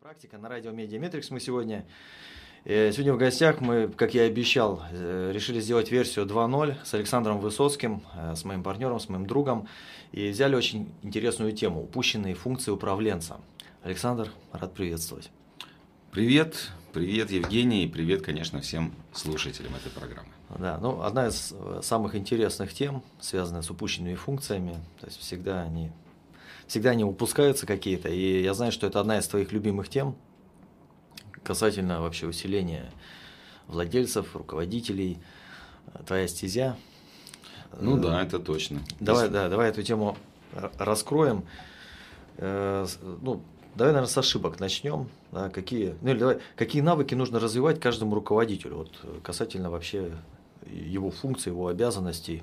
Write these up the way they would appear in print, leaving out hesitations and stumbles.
Практика на радио Медиаметрикс мы сегодня. Сегодня в гостях мы, как я и обещал, решили сделать версию 2.0 с Александром Высоцким, с моим партнером, с моим другом. И взяли очень интересную тему – упущенные функции управленца. Александр, рад приветствовать. Привет, привет, Евгений, и привет, конечно, всем слушателям этой программы. Да, ну, одна из самых интересных тем, связанная с упущенными функциями, то есть всегда они упускаются какие-то, и я знаю, что это одна из твоих любимых тем касательно вообще усиления владельцев, руководителей, твоя стезя. Ну да, это точно. Давай эту тему раскроем. Давай, наверное, с ошибок начнем. Да, какие навыки нужно развивать каждому руководителю, вот, касательно вообще его функций, его обязанностей?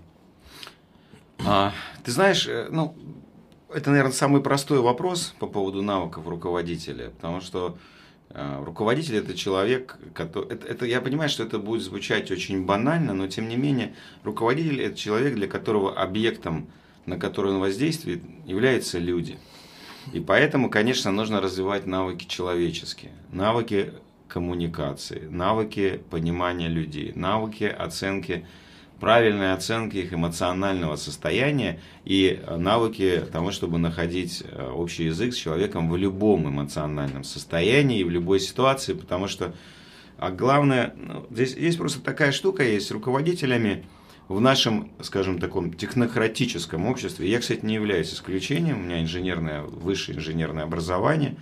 Ты знаешь, это, наверное, самый простой вопрос по поводу навыков руководителя, потому что руководитель – это человек, я понимаю, что это будет звучать очень банально, но тем не менее руководитель – это человек, для которого объектом, на который он воздействует, являются люди. И поэтому, конечно, нужно развивать навыки человеческие, навыки коммуникации, навыки понимания людей, навыки оценки, правильной оценки их эмоционального состояния и навыки того, чтобы находить общий язык с человеком в любом эмоциональном состоянии и в любой ситуации, потому что главное, здесь есть просто такая штука, есть с руководителями в нашем, скажем, таком технократическом обществе. Я, кстати, не являюсь исключением, у меня высшее инженерное образование.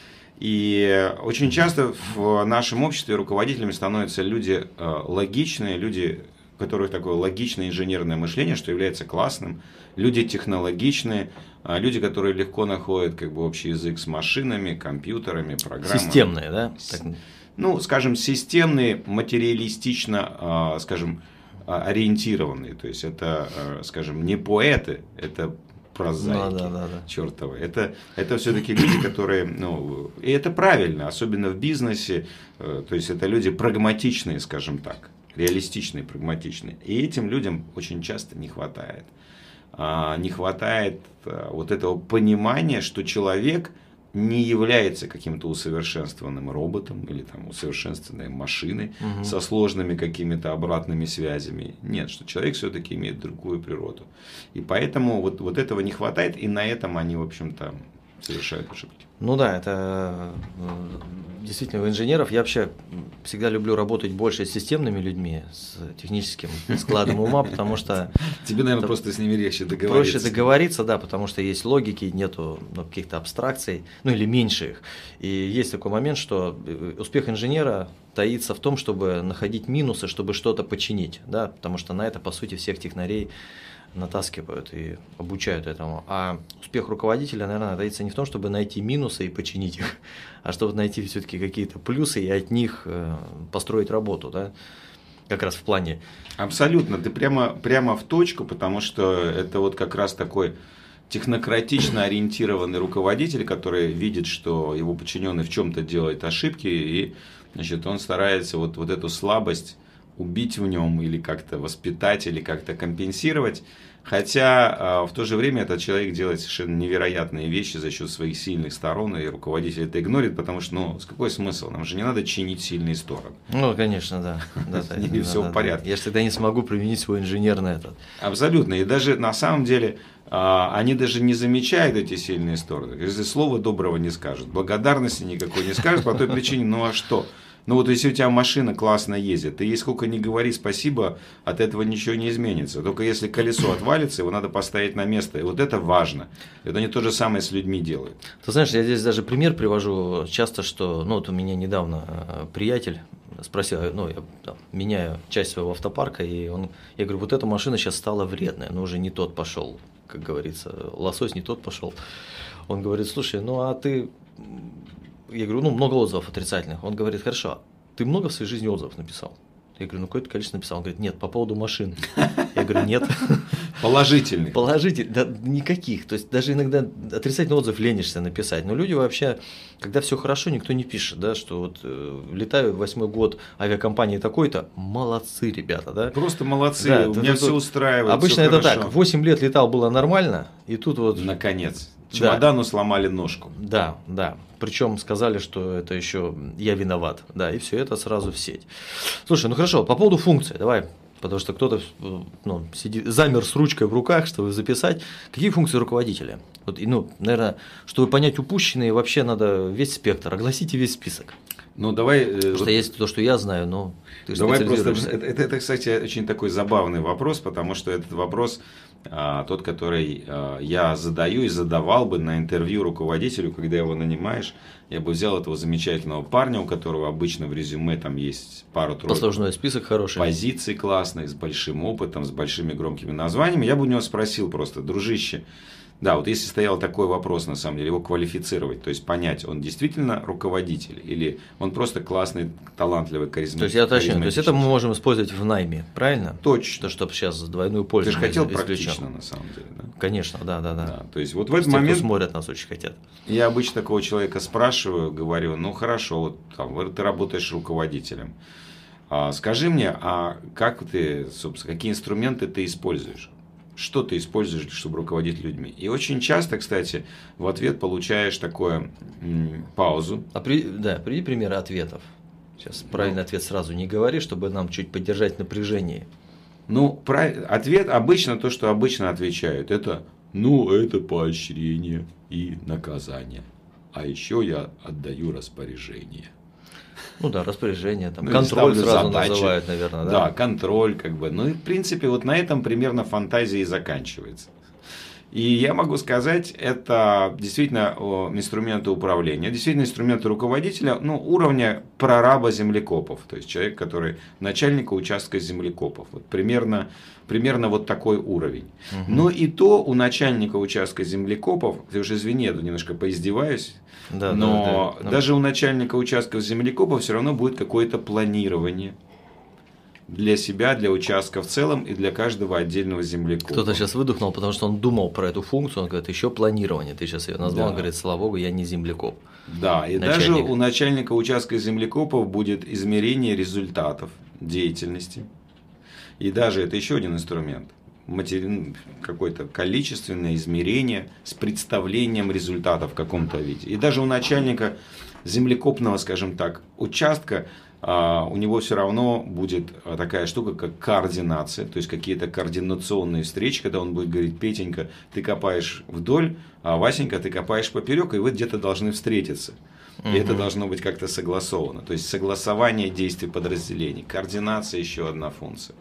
И очень часто в нашем обществе руководителями становятся люди логичные, люди, у которых такое логичное инженерное мышление, что является классным, люди технологичные, люди, которые легко находят общий язык с машинами, компьютерами, программами. Системные, да? Скажем, системные, материалистично, ориентированные. То есть это, скажем, не поэты, это прозаики чертовы. Это все-таки люди, которые, и это правильно, особенно в бизнесе, то есть это люди прагматичные, скажем так. Реалистичные, прагматичные. И этим людям очень часто не хватает. Не хватает вот этого понимания, что человек не является каким-то усовершенствованным роботом или усовершенствованной машиной со сложными какими-то обратными связями. Нет, что человек все-таки имеет другую природу. И поэтому вот этого не хватает, и на этом они, в общем-то, совершают ошибки. Ну да, это действительно у инженеров. Я вообще всегда люблю работать больше с системными людьми, с техническим складом ума, потому что… Тебе, наверное, просто с ними легче договориться. Проще договориться, да, потому что есть логики, нету каких-то абстракций, или меньше их. И есть такой момент, что успех инженера таится в том, чтобы находить минусы, чтобы что-то починить, да, потому что на это, по сути, всех технарей натаскивают и обучают этому. А успех руководителя, наверное, таится не в том, чтобы найти минусы и починить их, а чтобы найти все-таки какие-то плюсы и от них построить работу, да, как раз в плане. Абсолютно, ты прямо в точку, потому что это вот как раз такой технократично ориентированный руководитель, который видит, что его подчиненный в чем-то делает ошибки, и он старается вот эту слабость убить в нем или как-то воспитать, или как-то компенсировать. Хотя в то же время этот человек делает совершенно невероятные вещи за счет своих сильных сторон, и руководитель это игнорит, потому что, какой смысл? Нам же не надо чинить сильные стороны. Конечно, да. И все в порядке. Я же тогда не смогу применить свой инженерный этот. Абсолютно. И даже на самом деле они даже не замечают эти сильные стороны. Если слова доброго не скажут, благодарности никакой не скажут по той причине, а что? Если у тебя машина классно ездит, ты ей сколько ни говори спасибо, от этого ничего не изменится. Только если колесо отвалится, его надо поставить на место. И вот это важно. Это они то же самое с людьми делают. Ты знаешь, я здесь даже пример привожу часто, что у меня недавно приятель спросил, я меняю часть своего автопарка, и я говорю, вот эта машина сейчас стала вредная, уже не тот пошел, как говорится, лосось не тот пошел. Он говорит, слушай, а ты… Я говорю, много отзывов отрицательных. Он говорит, хорошо, ты много в своей жизни отзывов написал? Я говорю, какое-то количество написал. Он говорит, нет, по поводу машин. Я говорю, нет. Положительных. Положительных, да никаких. То есть даже иногда отрицательный отзыв ленишься написать. Но люди вообще, когда все хорошо, никто не пишет, да, что летаю 8-й год авиакомпании такой-то, молодцы ребята, да. Просто молодцы, да, у меня все устраивает. Обычно это хорошо. Так, 8 лет летал, было нормально, и тут Наконец. чемодану сломали ножку. Да, да. Причем сказали, что это еще я виноват. Да, и все это сразу в сеть. Слушай, ну хорошо, по поводу функций, давай. Потому что кто-то замер с ручкой в руках, чтобы записать. Какие функции руководителя? Вот, наверное, чтобы понять упущенные, вообще надо весь спектр. Огласите весь список. Ну, давай. Потому что есть то, что я знаю, но ты давай просто. Это, кстати, очень такой забавный вопрос, потому что этот вопрос тот, который я задаю и задавал бы на интервью руководителю, когда его нанимаешь. Я бы взял этого замечательного парня, у которого обычно в резюме там есть пару-тройку послужной список хороший, позиций классных, с большим опытом, с большими громкими названиями. Я бы у него спросил просто: дружище, да, вот если стоял такой вопрос, на самом деле, его квалифицировать, то есть понять, он действительно руководитель или он просто классный, талантливый, харизматичный. То есть я уточню, то есть это мы можем использовать в найме, правильно? Точно. То, чтобы сейчас двойную пользу. Ты же хотел практично, на самом деле, да? Конечно, да. То есть вот в этот момент. Кто смотрят нас, очень хотят. Я обычно такого человека спрашиваю, говорю: ну хорошо, вот там, ты работаешь руководителем. Скажи мне, а как ты, собственно, какие инструменты ты используешь? Что ты используешь, чтобы руководить людьми? И очень часто, кстати, в ответ получаешь такую паузу. Приведи примеры ответов. Сейчас правильный ответ сразу не говори, чтобы нам чуть поддержать напряжение. Ответ обычно, то, что обычно отвечают, это это поощрение и наказание. А еще я отдаю распоряжение. Распоряжение, контроль сразу называют, наверное, да? Да, контроль, и в принципе, вот на этом примерно фантазия и заканчивается. И я могу сказать, это действительно инструменты управления, действительно инструменты руководителя, уровня прораба землекопов, то есть человек, который начальника участка землекопов. Вот примерно вот такой уровень. Угу. Но и то у начальника участка землекопов, ты уж извини, я тут немножко поиздеваюсь, но даже у начальника участков землекопов все равно будет какое-то планирование для себя, для участка в целом и для каждого отдельного землекопа. Кто-то сейчас выдохнул, потому что он думал про эту функцию, он говорит: еще планирование, ты сейчас ее назвал, он говорит: слава богу, я не землекоп. Да, и даже у начальника участка землекопов будет измерение результатов деятельности. И даже это еще один инструмент. Какое-то количественное измерение с представлением результатов в каком-то виде. И даже у начальника землекопного, скажем так, участка у него все равно будет такая штука, как координация, то есть какие-то координационные встречи, когда он будет говорить: Петенька, ты копаешь вдоль, а Васенька, ты копаешь поперек, и вы где-то должны встретиться. И это должно быть как-то согласовано. То есть согласование действий подразделений, координация — еще одна функция.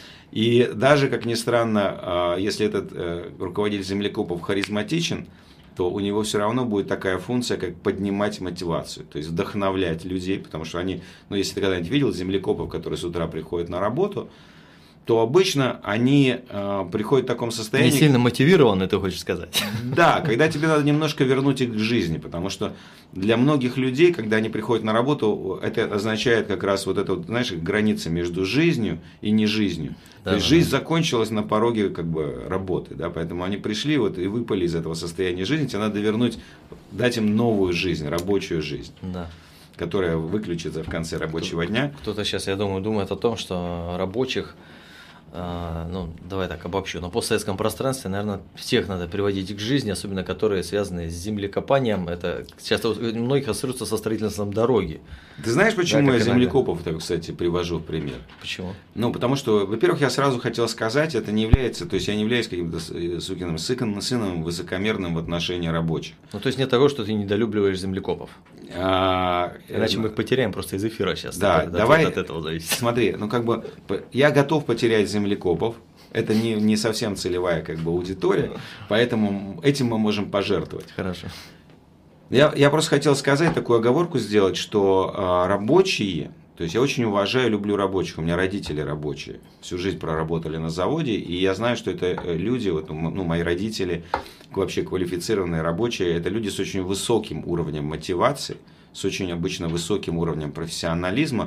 И даже, как ни странно, если этот руководитель землекопов харизматичен, то у него все равно будет такая функция, как поднимать мотивацию, то есть вдохновлять людей, потому что они, если ты когда-нибудь видел землекопов, которые с утра приходят на работу, то обычно они приходят в таком состоянии... Не сильно мотивированы, ты хочешь сказать. Да, когда тебе надо немножко вернуть их к жизни, потому что для многих людей, когда они приходят на работу, это означает как раз вот это, знаешь, граница между жизнью и не жизнью. Да, то есть жизнь закончилась на пороге работы, да, поэтому они пришли и выпали из этого состояния жизни, тебе надо вернуть, дать им новую жизнь, рабочую жизнь. Да. Которая выключится в конце рабочего дня. Кто-то сейчас, я думаю, думает о том, что рабочих, давай так обобщу, на постсоветском пространстве, наверное, всех надо приводить к жизни, особенно которые связаны с землекопанием. Это часто у многих ассоциируется со строительством дороги. Ты знаешь, почему я землекопов, кстати, привожу в пример? Почему? Потому что, во-первых, я сразу хотел сказать, это не является, то есть я не являюсь каким-то сукиным сыном высокомерным в отношении рабочих. То есть нет того, что ты недолюбливаешь землекопов. Иначе мы их потеряем просто из эфира сейчас. Да, давай, от этого зависит. Смотри, я готов потерять землекопов. Это не совсем целевая аудитория, поэтому этим мы можем пожертвовать. Хорошо. Я просто хотел сказать, такую оговорку сделать, что рабочие, то есть я очень уважаю, люблю рабочих, у меня родители рабочие, всю жизнь проработали на заводе, и я знаю, что это люди, мои родители, вообще квалифицированные рабочие, это люди с очень высоким уровнем мотивации, с очень обычно высоким уровнем профессионализма.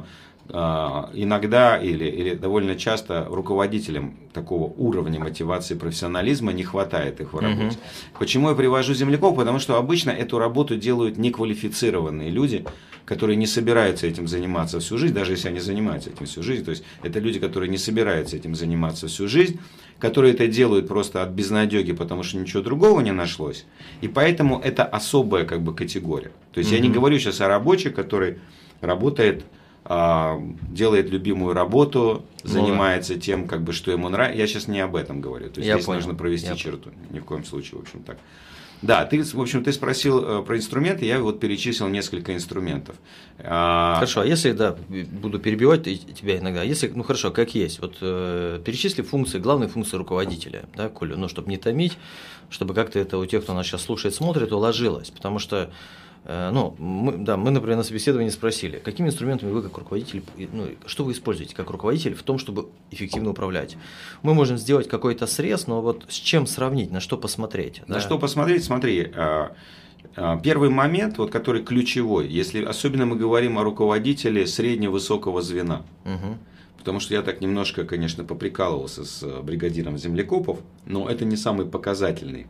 Иногда или довольно часто руководителям такого уровня мотивации и профессионализма не хватает их в работе. Почему я привожу земляков? Потому что обычно эту работу делают неквалифицированные люди, которые не собираются этим заниматься всю жизнь, даже если они занимаются этим всю жизнь, то есть это люди, которые не собираются этим заниматься всю жизнь, которые это делают просто от безнадеги, потому что ничего другого не нашлось, и поэтому это особая как бы категория. То есть я не говорю сейчас о рабочем, который работает, делает любимую работу, занимается тем, как бы, что ему нравится. Я сейчас не об этом говорю. То есть здесь нужно провести черту. Ни в коем случае, в общем, так. Да, ты спросил про инструменты, я вот перечислил несколько инструментов. Хорошо, а если, буду перебивать тебя иногда, если, хорошо, как есть, вот перечисли функции, главные функции руководителя, да, Коля, чтобы не томить, чтобы как-то это у тех, кто нас сейчас слушает, смотрит, уложилось, потому что мы, например, на собеседовании спросили, какими инструментами вы как руководитель, что вы используете как руководитель в том, чтобы эффективно управлять. Мы можем сделать какой-то срез, но вот с чем сравнить, на что посмотреть? На что посмотреть, смотри, первый момент, вот, который ключевой, если особенно мы говорим о руководителе средне-высокого звена, потому что я так немножко, конечно, поприкалывался с бригадиром землекопов, но это не самый показательный.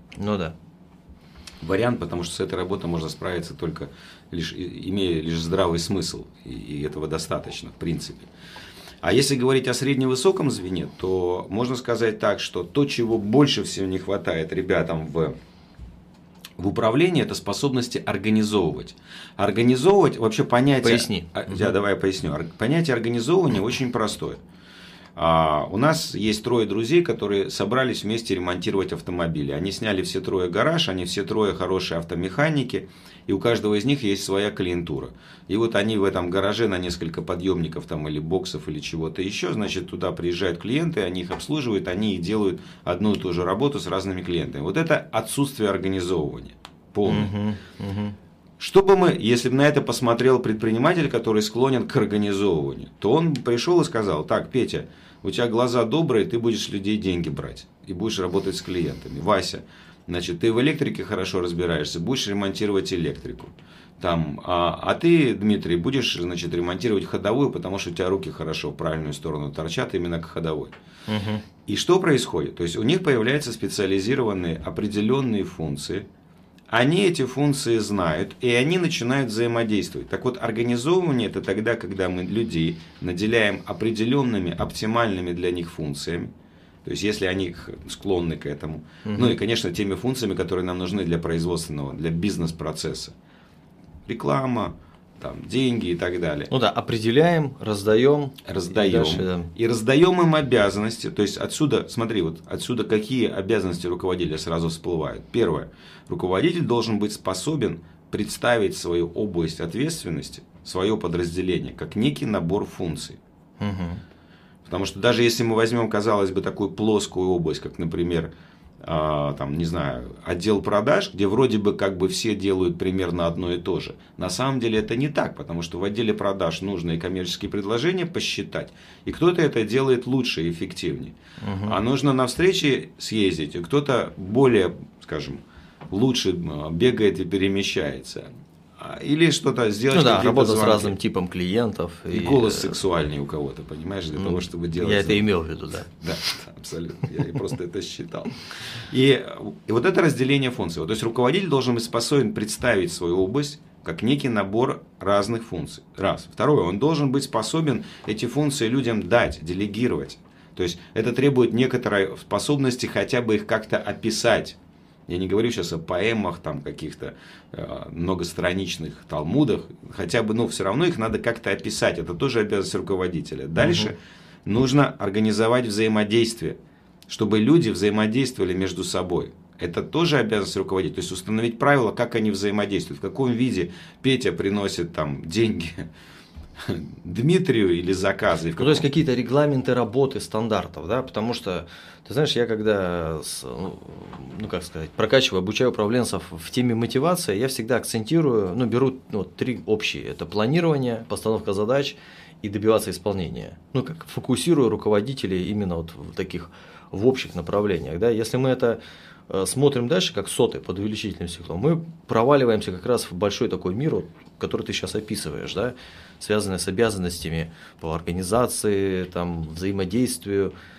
Вариант, потому что с этой работой можно справиться только имея лишь здравый смысл, и этого достаточно, в принципе. А если говорить о средневысоком звене, то можно сказать так, что то, чего больше всего не хватает ребятам в управлении, это способности организовывать. Организовывать, вообще понятие... Поясни. Давай я поясню. Понятие организовывания очень простое. У нас есть 3 друзей, которые собрались вместе ремонтировать автомобили. Они сняли все 3 гараж, они все 3 хорошие автомеханики, и у каждого из них есть своя клиентура. И вот они в этом гараже на несколько подъемников там, или боксов или чего-то еще, значит, туда приезжают клиенты, они их обслуживают, они и делают одну и ту же работу с разными клиентами. Вот это отсутствие организовывания полное. Если бы на это посмотрел предприниматель, который склонен к организовыванию, то он пришел и сказал: так, Петя, у тебя глаза добрые, ты будешь с людей деньги брать и будешь работать с клиентами. Вася, значит, ты в электрике хорошо разбираешься, будешь ремонтировать электрику. А ты, Дмитрий, будешь, значит, ремонтировать ходовую, потому что у тебя руки хорошо в правильную сторону торчат именно к ходовой. И что происходит? То есть у них появляются специализированные определенные функции. Они эти функции знают, и они начинают взаимодействовать. Так вот, организовывание – это тогда, когда мы людей наделяем определенными, оптимальными для них функциями. То есть, если они склонны к этому. Ну и, конечно, теми функциями, которые нам нужны для производственного, для бизнес-процесса. Реклама, деньги и так далее. Определяем, раздаем. И раздаем им обязанности. То есть отсюда, смотри, отсюда какие обязанности руководителя сразу всплывают. Первое. Руководитель должен быть способен представить свою область ответственности, свое подразделение, как некий набор функций. Потому что даже если мы возьмем, казалось бы, такую плоскую область, как, например, отдел продаж, где вроде бы как бы все делают примерно одно и то же. На самом деле это не так, потому что в отделе продаж нужно и коммерческие предложения посчитать, и кто-то это делает лучше и эффективнее. А нужно на встречи съездить, и кто-то более, скажем, лучше бегает и перемещается. Или что-то сделать. Работа с разным типом клиентов. И голос сексуальный у кого-то, понимаешь, для того, чтобы делать. Я это имел в виду, да. Да, абсолютно. Я просто это считал. И вот это разделение функций. То есть руководитель должен быть способен представить свою область как некий набор разных функций. Раз. Второе, он должен быть способен эти функции людям дать, делегировать. То есть это требует некоторой способности хотя бы их как-то описать. Я не говорю сейчас о поэмах, каких-то многостраничных талмудах, хотя бы, все равно их надо как-то описать, это тоже обязанность руководителя. Дальше нужно организовать взаимодействие, чтобы люди взаимодействовали между собой. Это тоже обязанность руководителя, то есть установить правила, как они взаимодействуют, в каком виде Петя приносит деньги Дмитрию или заказы. То есть какие-то регламенты работы, стандартов, да, потому что, ты знаешь, я когда, прокачиваю, обучаю управленцев в теме мотивации, я всегда акцентирую, беру 3 общие, это планирование, постановка задач и добиваться исполнения. Фокусирую руководителей именно в общих направлениях, да, если мы это смотрим дальше, как соты под увеличительным стеклом, мы проваливаемся как раз в большой такой мир, который ты сейчас описываешь, да, связанный с обязанностями по организации, взаимодействию.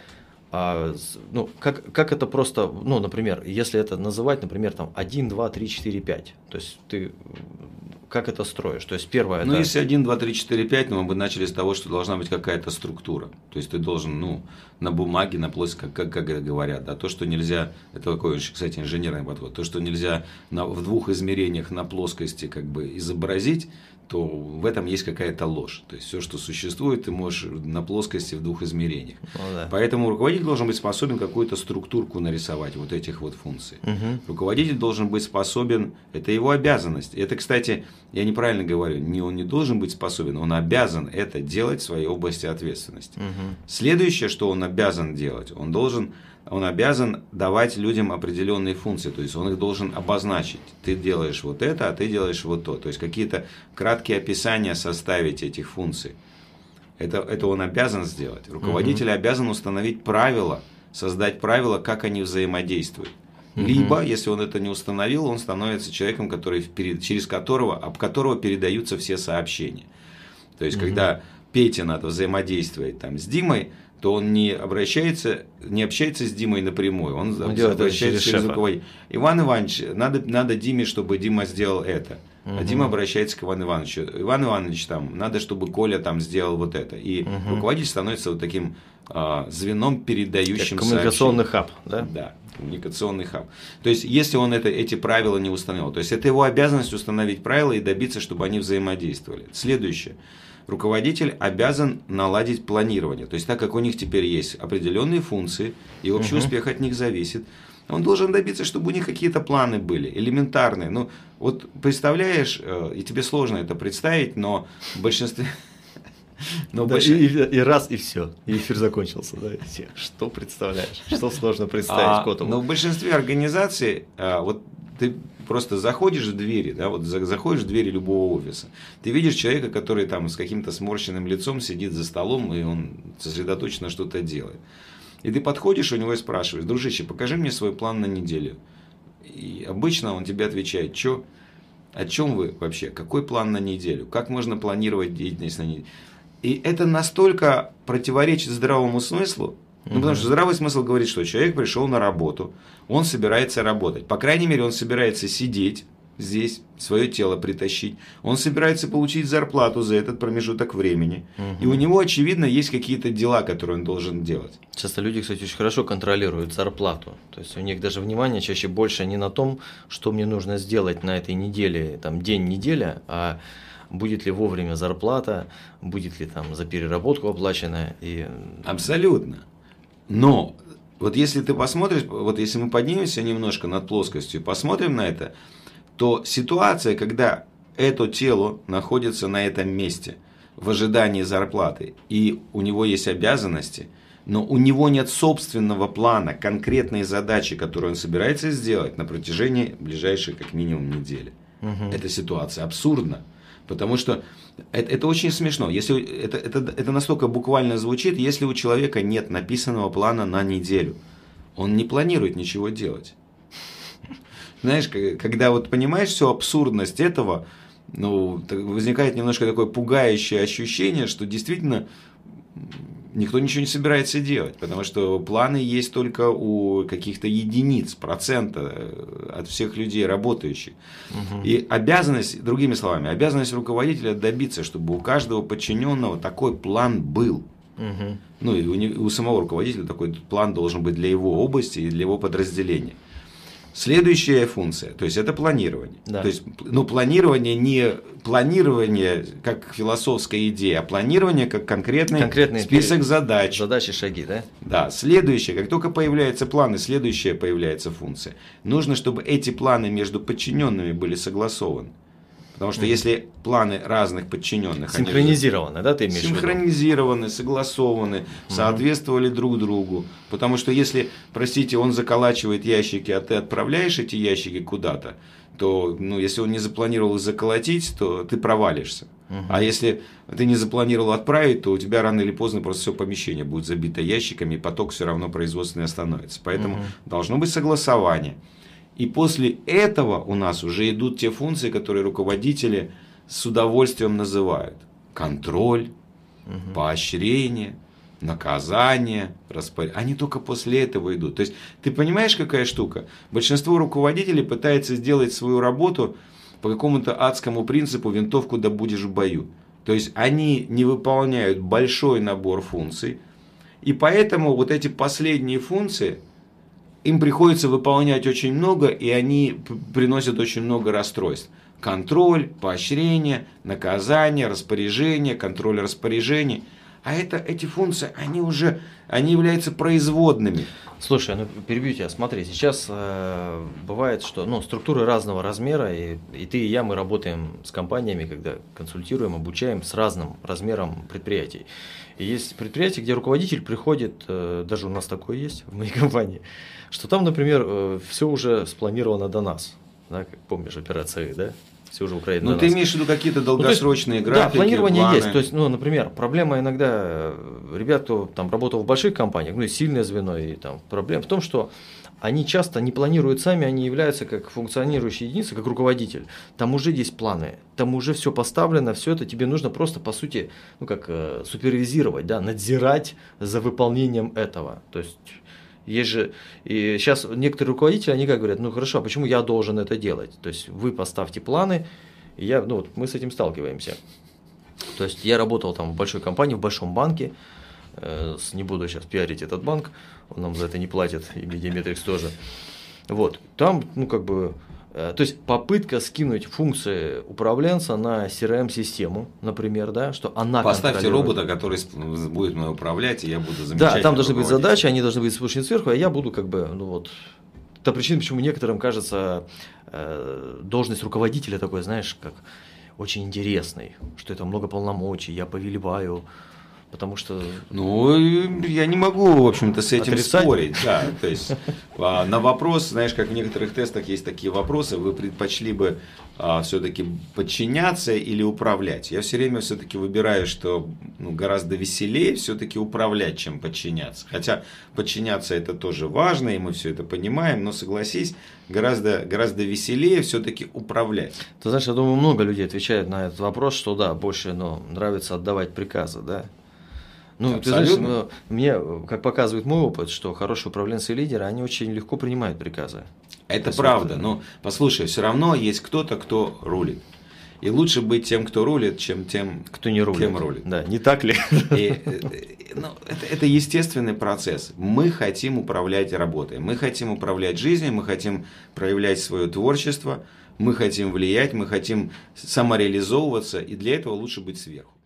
Ну, как это просто, ну, например, если это называть, например, там 1, 2, 3, 4, 5, то есть ты как это строишь? То есть первое Ну, это… если 1, 2, 3, 4, 5, мы бы начали с того, что должна быть какая-то структура. То есть ты должен, ну, на бумаге, на плоскости, как это говорят, да, то, что нельзя, это такой, кстати, инженерный подход, то, что нельзя в двух измерениях на плоскости как бы изобразить, то в этом есть какая-то ложь. То есть все, что существует, ты можешь на плоскости в двух измерениях. Ну, да. Поэтому руководитель должен быть способен какую-то структурку нарисовать вот этих вот функций. Руководитель должен быть способен, это его обязанность. Это, кстати, я неправильно говорю, он не должен быть способен, он обязан это делать в своей области ответственности. Следующее, что он обязан делать, он обязан давать людям определенные функции, то есть он их должен обозначить. Ты делаешь вот это, а ты делаешь вот то. То есть какие-то краткие описания составить этих функций. Это он обязан сделать. Руководитель обязан установить правила, создать правила, как они взаимодействуют. Либо, если он это не установил, он становится человеком, об которого передаются все сообщения. То есть, когда Пете надо взаимодействовать там, с Димой, то он не общается с Димой напрямую, он обращается через руководителя. Иван Иванович, надо Диме, чтобы Дима сделал это. А Дима обращается к Ивану Ивановичу. Иван Иванович, там, надо, чтобы Коля там сделал вот это. И руководитель становится вот таким звеном, передающим как коммуникационный хаб, да? Да, коммуникационный хаб. То есть, если он эти правила не установил, то есть, это его обязанность установить правила и добиться, чтобы они взаимодействовали. Следующее. Руководитель обязан наладить планирование. То есть, так как у них теперь есть определенные функции, и общий успех от них зависит, он должен добиться, чтобы у них какие-то планы были, элементарные. Ну, вот представляешь, и тебе сложно это представить, но в большинстве… И раз, и все. И эфир закончился. Да? Что представляешь? Что сложно представить Котову? Но в большинстве организаций, вот ты просто заходишь в двери, да, вот заходишь в двери любого офиса, ты видишь человека, который там с каким-то сморщенным лицом сидит за столом, и он сосредоточенно что-то делает. И ты подходишь у него и спрашиваешь: дружище, покажи мне свой план на неделю. И обычно он тебе отвечает: что? О чем вы вообще? Какой план на неделю? Как можно планировать деятельность на неделю? И это настолько противоречит здравому смыслу, потому что здравый смысл говорит, что человек пришел на работу, он собирается работать. По крайней мере, он собирается сидеть здесь, свое тело притащить, он собирается получить зарплату за этот промежуток времени. И у него, очевидно, есть какие-то дела, которые он должен делать. Часто люди, кстати, очень хорошо контролируют зарплату. То есть у них даже внимание чаще больше не на том, что мне нужно сделать на этой неделе, там, день-неделя, а будет ли вовремя зарплата, будет ли там за переработку оплаченная. Абсолютно. Но вот если ты посмотришь, вот если мы поднимемся немножко над плоскостью, посмотрим на это, то ситуация, когда это тело находится на этом месте в ожидании зарплаты, и у него есть обязанности, но у него нет собственного плана, конкретной задачи, которую он собирается сделать на протяжении ближайшей как минимум недели. Эта ситуация абсурдна. Потому что это очень смешно. Если это настолько буквально звучит, если у человека нет написанного плана на неделю, он не планирует ничего делать. Знаешь, когда вот понимаешь всю абсурдность этого, ну, возникает немножко такое пугающее ощущение, что действительно никто ничего не собирается делать, потому что планы есть только у каких-то единиц, процента от всех людей работающих. И обязанность, другими словами, обязанность руководителя добиться, чтобы у каждого подчиненного такой план был. Ну и у самого руководителя такой план должен быть для его области и для его подразделения. Следующая функция, то есть это планирование. Да. То есть, ну, планирование не планирование как философская идея, а планирование как конкретный список задач. Задачи, шаги, да? Да. Следующее, как только появляются планы, следующая появляется функция. Нужно, чтобы эти планы между подчиненными были согласованы. Потому что если планы разных подчиненных… Синхронизированы, да, ты имеешь в виду? Синхронизированы, согласованы, соответствовали друг другу. Потому что если, простите, он заколачивает ящики, а ты отправляешь эти ящики куда-то, то, ну, если он не запланировал их заколотить, то ты провалишься. А если ты не запланировал отправить, то у тебя рано или поздно просто все помещение будет забито ящиками, и поток все равно производственный остановится. Поэтому должно быть согласование. И после этого у нас уже идут те функции, которые руководители с удовольствием называют. Контроль, поощрение, наказание, они только после этого идут. То есть, ты понимаешь, какая штука? Большинство руководителей пытается сделать свою работу по какому-то адскому принципу «винтовку добудешь в бою». То есть, они не выполняют большой набор функций, и поэтому вот эти последние функции, им приходится выполнять очень много, и они приносят очень много расстройств. Контроль, поощрение, наказание, распоряжение, контроль распоряжений. А эти функции, они являются производными. Слушай, ну перебью тебя, смотри, сейчас бывает, что структуры разного размера, и ты, и я, мы работаем с компаниями, когда консультируем, обучаем с разным размером предприятий. И есть предприятия, где руководитель приходит, даже у нас такое есть в моей компании, что там, например, все уже спланировано до нас. Да, как помнишь, операция, да? Все уже Украина. Ну, ты имеешь в виду какие-то долгосрочные графики, да, планирование планы. есть. То есть, например, проблема иногда ребят, кто там работал в больших компаниях, и сильное звено, и там проблема в том, что они часто не планируют сами, они являются как функционирующие единицы, как руководитель. Там уже есть планы, там уже все поставлено, все это тебе нужно просто, по сути, супервизировать, да, надзирать за выполнением этого. То есть, есть же, и сейчас некоторые руководители, они как говорят, хорошо, а почему я должен это делать? То есть, вы поставьте планы, и мы с этим сталкиваемся. То есть, я работал там в большой компании, в большом банке, не буду сейчас пиарить этот банк, он нам за это не платит, и Медиаметрикс тоже. Вот, там, то есть попытка скинуть функции управленца на CRM-систему, например, да, что она Поставьте робота, который будет мной управлять, и я буду замечательным. Да, там должны быть задачи, они должны быть спущены сверху, а я буду это причина, почему некоторым кажется должность руководителя такой, знаешь, как очень интересной, что это много полномочий, я повелеваю. Потому что... я не могу, в общем-то, с этим отрицать? Спорить. Да, то есть, на вопрос, знаешь, как в некоторых тестах есть такие вопросы, вы предпочли бы все-таки подчиняться или управлять? Я все время все-таки выбираю, что гораздо веселее все-таки управлять, чем подчиняться. Хотя подчиняться это тоже важно, и мы все это понимаем, но согласись, гораздо веселее все-таки управлять. Ты знаешь, я думаю, много людей отвечают на этот вопрос, что да, больше нравится отдавать приказы, да. Ты знаешь, мне, как показывает мой опыт, что хорошие управленцы и лидеры, они очень легко принимают приказы. Это правда, но послушай, все равно есть кто-то, кто рулит. И лучше быть тем, кто рулит, чем тем, кто не рулит. Кем рулит. Да, не так ли? Это естественный процесс. Мы хотим управлять работой, мы хотим управлять жизнью, мы хотим проявлять свое творчество, мы хотим влиять, мы хотим самореализовываться, и для этого лучше быть сверху.